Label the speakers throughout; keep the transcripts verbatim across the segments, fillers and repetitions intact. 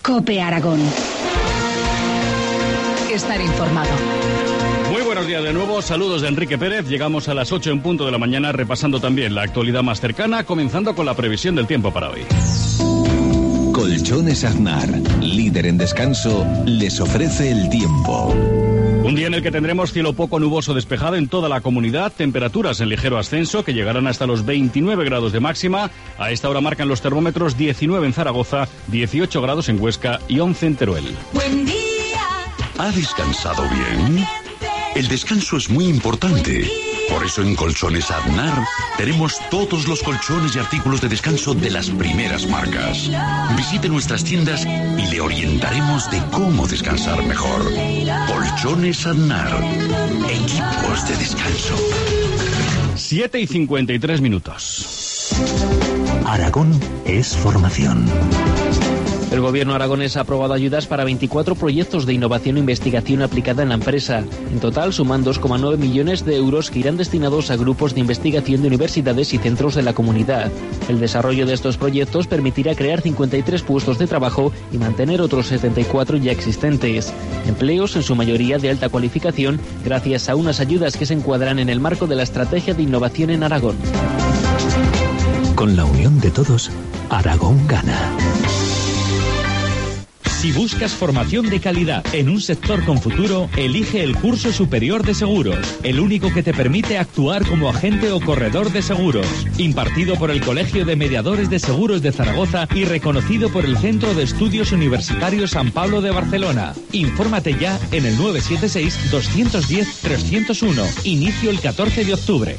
Speaker 1: COPE Aragón. Estar informado.
Speaker 2: Muy buenos días de nuevo, saludos de Enrique Pérez. Llegamos a las ocho en punto de la mañana, repasando también la actualidad más cercana, comenzando con la previsión del tiempo para hoy.
Speaker 3: Colchones Aznar, líder en descanso, les ofrece el tiempo.
Speaker 2: Un día en el que tendremos cielo poco nuboso despejado en toda la comunidad, temperaturas en ligero ascenso que llegarán hasta los veintinueve grados de máxima. A esta hora marcan los termómetros diecinueve en Zaragoza, dieciocho grados en Huesca y once en Teruel.
Speaker 4: Buen día.
Speaker 5: ¿Ha descansado bien? El descanso es muy importante. Por eso en Colchones Aznar tenemos todos los colchones y artículos de descanso de las primeras marcas. Visite nuestras tiendas y le orientaremos de cómo descansar mejor. Colchones Aznar, equipos de descanso.
Speaker 2: siete y cincuenta y tres minutos.
Speaker 3: Aragón es formación.
Speaker 6: El gobierno aragonés ha aprobado ayudas para veinticuatro proyectos de innovación e investigación aplicada en la empresa. En total suman dos coma nueve millones de euros que irán destinados a grupos de investigación de universidades y centros de la comunidad. El desarrollo de estos proyectos permitirá crear cincuenta y tres puestos de trabajo y mantener otros setenta y cuatro ya existentes. Empleos en su mayoría de alta cualificación gracias a unas ayudas que se encuadran en el marco de la estrategia de innovación en Aragón.
Speaker 3: Con la unión de todos, Aragón gana.
Speaker 7: Si buscas formación de calidad en un sector con futuro, elige el Curso Superior de Seguros, el único que te permite actuar como agente o corredor de seguros, impartido por el Colegio de Mediadores de Seguros de Zaragoza y reconocido por el Centro de Estudios Universitarios San Pablo de Barcelona. Infórmate ya en el nueve siete seis, dos uno cero, tres cero uno. Inicio el catorce de octubre.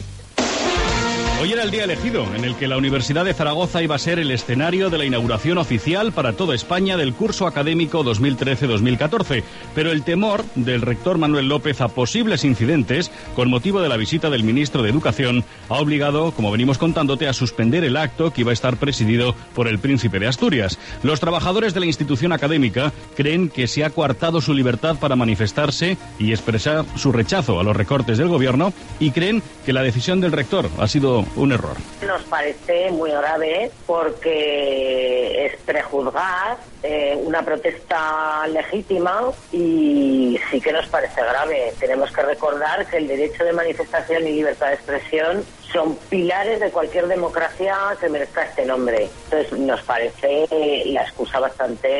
Speaker 2: Hoy era el día elegido en el que la Universidad de Zaragoza iba a ser el escenario de la inauguración oficial para toda España del curso académico dos mil trece dos mil catorce, pero el temor del rector Manuel López a posibles incidentes con motivo de la visita del ministro de Educación ha obligado, como venimos contándote, a suspender el acto que iba a estar presidido por el Príncipe de Asturias. Los trabajadores de la institución académica creen que se ha coartado su libertad para manifestarse y expresar su rechazo a los recortes del gobierno y creen que la decisión del rector ha sido un error.
Speaker 8: Nos parece muy grave porque es prejuzgar eh, una protesta legítima y sí que nos parece grave. Tenemos que recordar que el derecho de manifestación y libertad de expresión son pilares de cualquier democracia que merezca este nombre. Entonces nos parece eh, la excusa bastante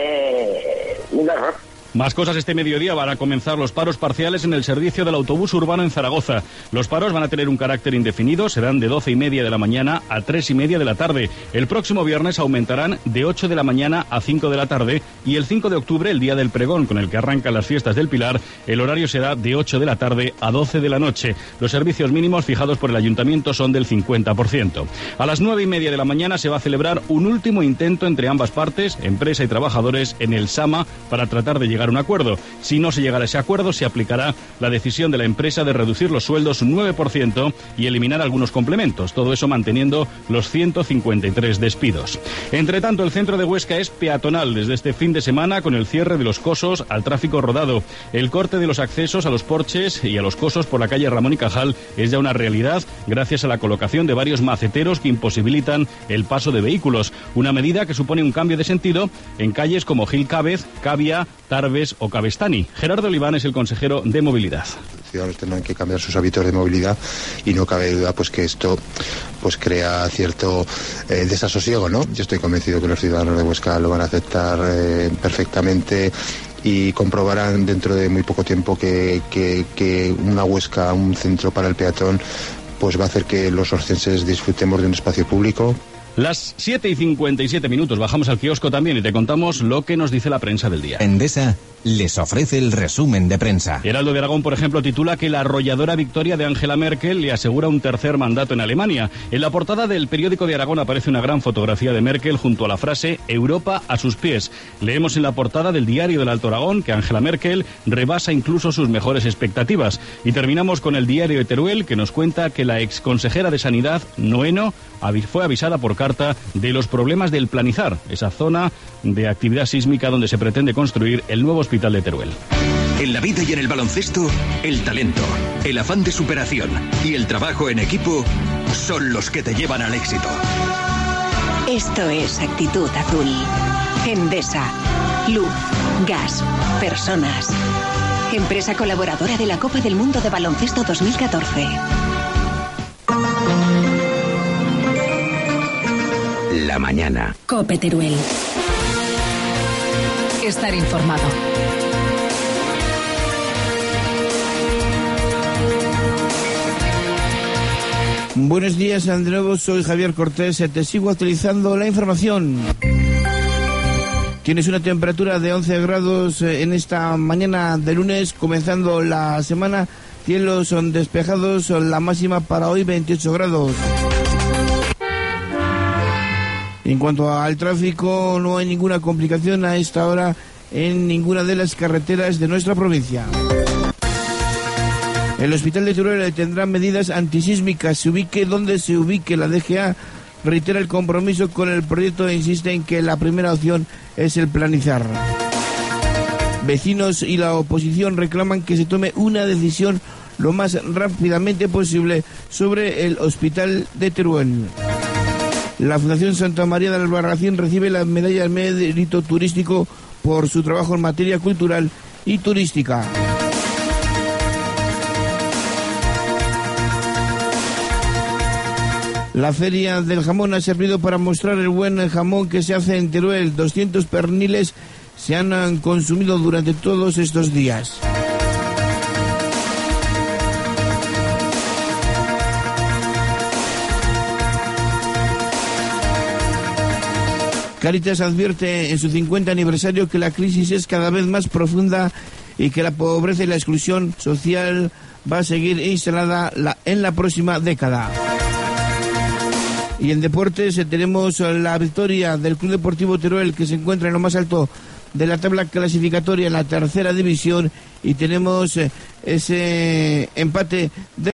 Speaker 8: eh, un error.
Speaker 2: Más cosas este mediodía. Van a comenzar los paros parciales en el servicio del autobús urbano en Zaragoza. Los paros van a tener un carácter indefinido, serán de doce y media de la mañana a tres y media de la tarde. El próximo viernes aumentarán de ocho de la mañana a cinco de la tarde y el cinco de octubre, el día del pregón con el que arrancan las fiestas del Pilar, el horario será de ocho de la tarde a doce de la noche. Los servicios mínimos fijados por el ayuntamiento son del cincuenta por ciento. A las nueve y media de la mañana se va a celebrar un último intento entre ambas partes, empresa y trabajadores, en el Sama para tratar de llegar a un acuerdo. Si no se llegara a ese acuerdo, se aplicará la decisión de la empresa de reducir los sueldos un nueve por ciento y eliminar algunos complementos, todo eso manteniendo los ciento cincuenta y tres despidos. Entre tanto, el centro de Huesca es peatonal desde este fin de semana con el cierre de los cosos al tráfico rodado. El corte de los accesos a los porches y a los cosos por la calle Ramón y Cajal es ya una realidad gracias a la colocación de varios maceteros que imposibilitan el paso de vehículos, una medida que supone un cambio de sentido en calles como Gil Cávez, Cavia, Tarbes o Cabestany. Gerardo Oliván es el consejero de Movilidad.
Speaker 9: Los ciudadanos tendrán que cambiar sus hábitos de movilidad y no cabe duda pues que esto pues crea cierto eh, desasosiego, ¿no? Yo estoy convencido que los ciudadanos de Huesca lo van a aceptar eh, perfectamente y comprobarán dentro de muy poco tiempo que, que, que una Huesca, un centro para el peatón, pues va a hacer que los orcenses disfrutemos de un espacio público.
Speaker 2: Las siete y cincuenta y siete minutos, bajamos al kiosco también y te contamos lo que nos dice la prensa del día.
Speaker 3: Endesa les ofrece el resumen de prensa.
Speaker 2: Heraldo de Aragón, por ejemplo, titula que la arrolladora victoria de Angela Merkel le asegura un tercer mandato en Alemania. En la portada del periódico de Aragón aparece una gran fotografía de Merkel junto a la frase Europa a sus pies. Leemos en la portada del diario del Alto Aragón que Angela Merkel rebasa incluso sus mejores expectativas. Y terminamos con el diario de Teruel, que nos cuenta que la exconsejera de Sanidad, Noeno, fue avisada por carta de los problemas del Planizar, esa zona de actividad sísmica donde se pretende construir el nuevo hospital de Teruel.
Speaker 5: En la vida y en el baloncesto, el talento, el afán de superación y el trabajo en equipo son los que te llevan al éxito.
Speaker 1: Esto es Actitud Azul. Endesa. luz, gas, personas. Empresa colaboradora de la Copa del Mundo de Baloncesto dos mil catorce.
Speaker 4: La mañana.
Speaker 1: Cope Teruel. Estar informado.
Speaker 10: Buenos días, de nuevo soy Javier Cortés, te sigo actualizando la información. Tienes una temperatura de once grados en esta mañana de lunes, comenzando la semana. Cielos son despejados, la máxima para hoy veintiocho grados. En cuanto al tráfico, no hay ninguna complicación a esta hora en ninguna de las carreteras de nuestra provincia. El Hospital de Teruel tendrá medidas antisísmicas, se ubique donde se ubique. La D G A reitera el compromiso con el proyecto e insiste en que la primera opción es el planizar. Vecinos y la oposición reclaman que se tome una decisión lo más rápidamente posible sobre el Hospital de Teruel. La Fundación Santa María del Albarracín recibe la medalla de mérito turístico por su trabajo en materia cultural y turística. La Feria del Jamón ha servido para mostrar el buen jamón que se hace en Teruel. doscientos perniles se han consumido durante todos estos días. Cáritas advierte en su cincuenta aniversario que la crisis es cada vez más profunda y que la pobreza y la exclusión social va a seguir instalada en la próxima década. Y en deportes tenemos la victoria del Club Deportivo Teruel, que se encuentra en lo más alto de la tabla clasificatoria en la tercera división, y tenemos ese empate de